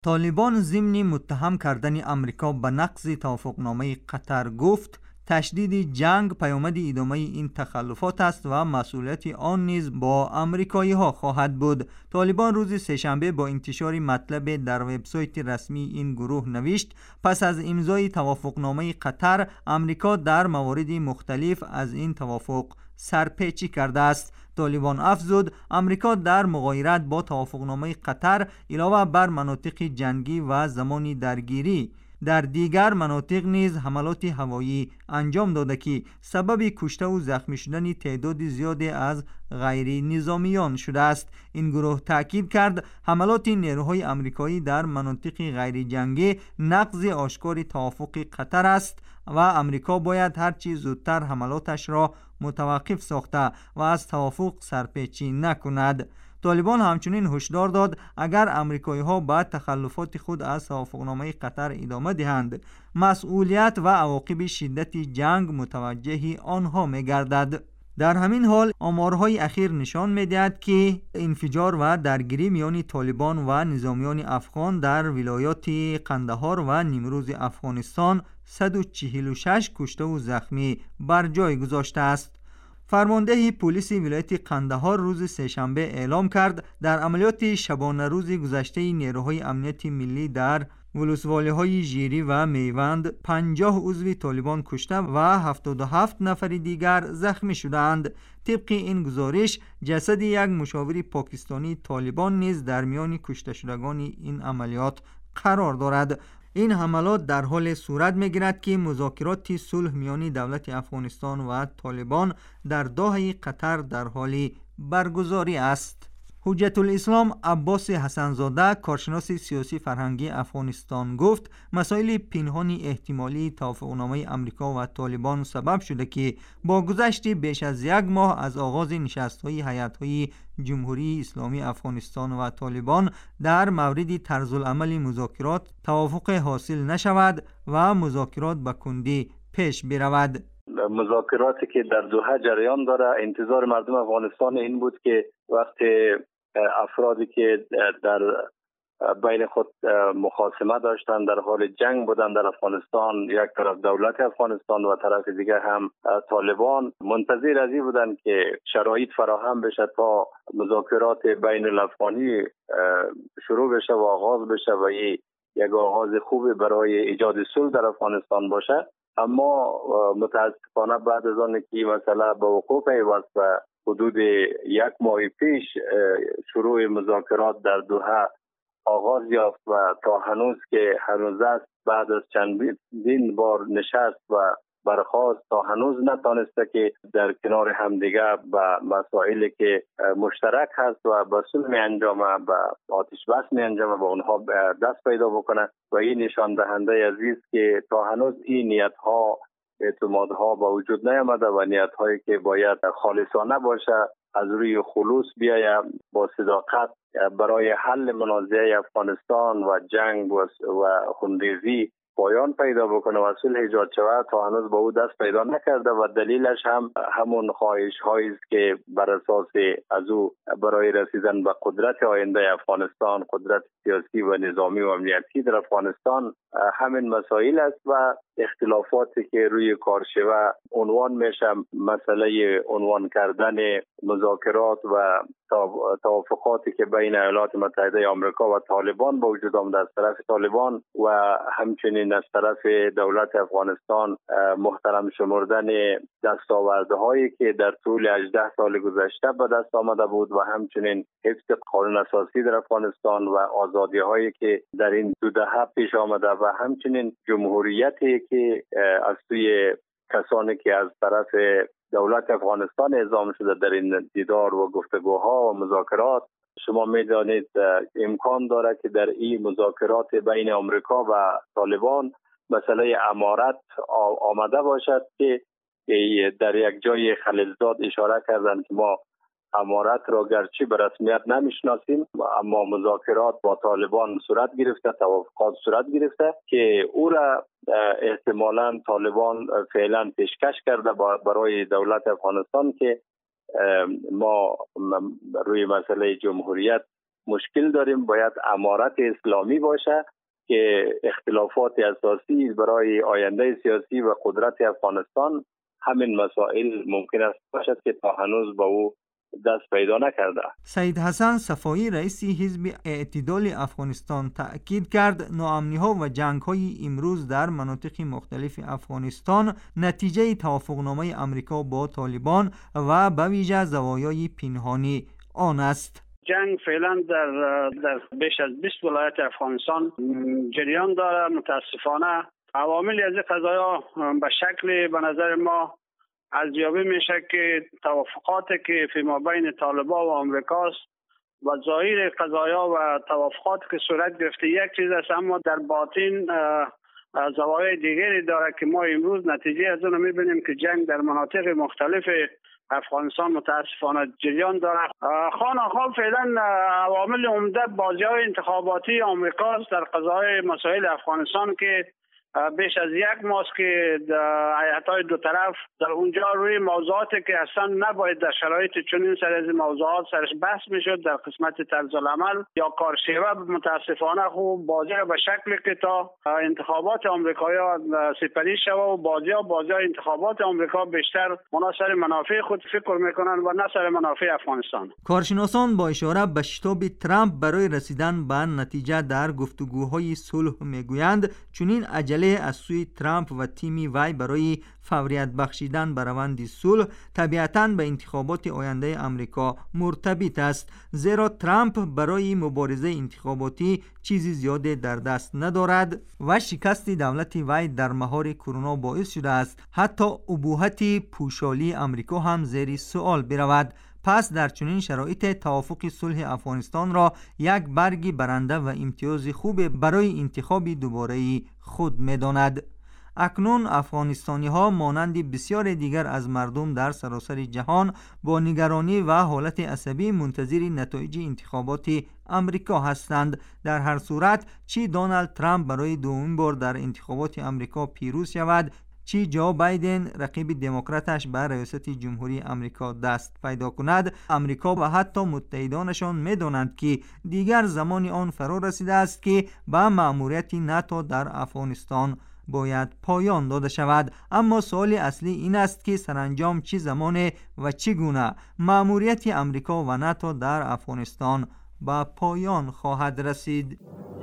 طالبان ضمن متهم کردن امریکا به نقض توافقنامه قطر گفت تشدید جنگ پیامد ادامه این تخلفات است و مسئولیت آن نیز با امریکایی ها خواهد بود. طالبان روز سه‌شنبه با انتشار مطلب در وبسایت رسمی این گروه نوشت پس از امضای توافقنامه قطر امریکا در موارد مختلف از این توافق سرپیچی کرده است. طالبان افزود امریکا در مغایرت با توافقنامه قطر علاوه بر مناطق جنگی و زمانی درگیری در دیگر مناطق نیز حملات هوایی انجام داده که سبب کشته و زخمی شدن تعداد زیادی از غیر نظامیان شده است. این گروه تاکید کرد حملات نیروهای آمریکایی در مناطق غیر جنگی نقض آشکار توافق قطر است و آمریکا باید هرچی زودتر حملاتش را متوقف ساخته و از توافق سرپیچی نکند. طالبان همچنین هشدار داد اگر آمریکایی‌ها بعد تخلفات خود از توافقنامه قطر ادامه دهند مسئولیت و عواقب شدت جنگ متوجه آنها می‌گردد. در همین حال آمارهای اخیر نشان می‌دهد که انفجار و درگیری میان طالبان و نظامیان افغان در ولایات قندهار و نیمروز افغانستان 146 کشته و زخمی بر جای گذاشته است. فرمانده پلیس ولایت قندهار روز سه‌شنبه اعلام کرد در عملیات شبانه روز گذشته نیروهای امنیت ملی در ولسوالی‌های ژیری و میوند 50 عضو طالبان کشته و 77 نفر دیگر زخمی شدند. طبق این گزارش جسد یک مشاور پاکستانی طالبان نیز در میان کشته شدگان این عملیات قرار دارد. این حملات در حال صورت می‌گیرد که مذاکرات صلح میان دولت افغانستان و طالبان در دوحه قطر در حال برگزاری است. حجت الاسلام عباس حسن‌زاده کارشناس سیاسی فرهنگی افغانستان گفت مسائل پنهان احتمالی توافقنامه امریکا و طالبان سبب شده که با گذشت بیش از یک ماه از آغاز نشست‌های هیئت‌های جمهوری اسلامی افغانستان و طالبان در مورد طرزالعمل مذاکرات توافق حاصل نشود و مذاکرات به کندی پیش برود. مذاکراتی که در دوحه جریان داره انتظار مردم افغانستان این بود که وقتی افرادی که در بین خود مخاصمه داشتن در حال جنگ بودن در افغانستان، یک طرف دولت افغانستان و طرف دیگر هم طالبان، منتظر از این بودن که شرایط فراهم بشه تا مذاکرات بین الافغانی شروع بشه و آغاز بشه و یک آغاز خوبی برای ایجاد صلح در افغانستان باشه. اما متاسفانه بعد از آن که مسئله به وقوع پیوست و حدود یک ماه پیش شروع مذاکرات در دوحه آغاز یافت و تا هنوز است بعد از چندین بار نشست و برخاست تا هنوز نتانسته که در کنار همدیگه به مسائلی که مشترک هست و به صلح می انجامه به آتش بس می انجامه به اونها دست پیدا بکنه و این نشان دهنده عزیز که تا هنوز این نیت ها اعتمادها با وجود نیامده و نیت هایی که باید خالصانه باشه از روی خلوص بیاید با صداقت برای حل منازعه افغانستان و جنگ و خونریزی پایان پیدا بکنه و صلح ایجاد شود تا هنوز به او دست پیدا نکرده و دلیلش هم همون خواهش هایی است که بر اساس از او برای رسیدن به قدرت آینده افغانستان، قدرت سیاسی و نظامی و امنیتی در افغانستان همین مسائل است و اختلافاتی که روی کارشوه عنوان میشه مسئله عنوان کردن مذاکرات و توافقاتی که بین ایالات متحده آمریکا و طالبان با وجود آمده از طرف طالبان و همچنین از طرف دولت افغانستان محترم شمردن دستاوردهایی که در طول 18 سال گذشته به دست آمده بود و همچنین حفظ قانون اساسی در افغانستان و آزادی هایی که در این دو دهه پیش آمده و همچنین جمهوریتی که از سوی کسانی که از طرف دولت افغانستان اعزام شده در این دیدار و گفتگوها و مذاکرات. شما می‌دانید امکان داره که در این مذاکرات بین آمریکا و طالبان مسئله امارت آمده باشد که در یک جای خلیلزاد اشاره کردند که ما امارت را گرچه به رسمیت نمیشناسیم اما مذاکرات با طالبان صورت گرفته، توافقات صورت گرفته که او را احتمالاً طالبان فعلا پیشکش کرده برای دولت افغانستان که ما روی مسئله جمهوریت مشکل داریم. باید امارت اسلامی باشه که اختلافات اساسی برای آینده سیاسی و قدرت افغانستان همین مسائل ممکن است باشد که تا هنوز با او دست پیدا نکرده. سید حسن صفایی رئیس حزب اعتدال افغانستان تأکید کرد ناامنی‌ها و جنگ‌های امروز در مناطق مختلف افغانستان نتیجه توافقنامه آمریکا با طالبان و به ویژه زوایای پنهانی آن است. جنگ فعلا در بیش از 20 ولایت افغانستان جریان داره. متاسفانه عواملی از قضایا به شکل به نظر ما ارزیابی میشه که توافقاتی که فیما بین طالبان و آمریکاست و ظاهر قضایا و توافقاتی که صورت گرفته یک چیز است، اما در باطن زوایای دیگری داره که ما امروز نتیجه از اون میبینیم که جنگ در مناطق مختلف افغانستان متاسفانه جریان داره. خانه فعلا عوامل عمده بازی‌های انتخاباتی آمریکاست در قضای مسائل افغانستان که بیش از یک ماه که هیئت‌های دو طرف در اونجا روی موضوعاتی که اصلا نباید در شرایط چنین سر از موضوعات سرش بحث میشد در قسمت طرز العمل یا کارشیوه، متاسفانه خوب بازی به شکلی که تا انتخابات آمریکایی‌ها سپری شود و بازی انتخابات آمریکا بیشتر مناسب منافع خود فکر میکنن و نه سر منافع افغانستان. کارشناسان با اشاره به شتاب ترامپ برای رسیدن به نتیجه در گفتگوهای صلح میگویند چنین عجله از سوی ترامپ و تیم وی برای فوریت بخشیدن به روند صلح طبیعتاً به انتخابات آینده آمریکا مرتبط است، زیرا ترامپ برای مبارزه انتخاباتی چیزی زیاده در دست ندارد و شکست دولت وی در مهار کرونا باعث شده است حتی ابهت پوشالی آمریکا هم زیر سوال برود. پس در چنین شرایط توافق صلح افغانستان را یک برگ برنده و امتیاز خوب برای انتخاب دوباره خود می‌داند. اکنون افغانستانی ها مانند بسیار دیگر از مردم در سراسر جهان با نگرانی و حالت عصبی منتظر نتایج انتخابات امریکا هستند. در هر صورت چی دونالد ترامپ برای دومین بار در انتخابات امریکا پیروز شود، چی جو بایدن رقیب دموکراتش به ریاست جمهوری امریکا دست پیدا کند، امریکا و حتی متحدانشان می‌دانند که دیگر زمان آن فرا رسیده است که به مأموریت ناتو در افغانستان باید پایان داده شود. اما سوال اصلی این است که سرانجام چه زمان و چگونه مأموریت امریکا و ناتو در افغانستان به پایان خواهد رسید.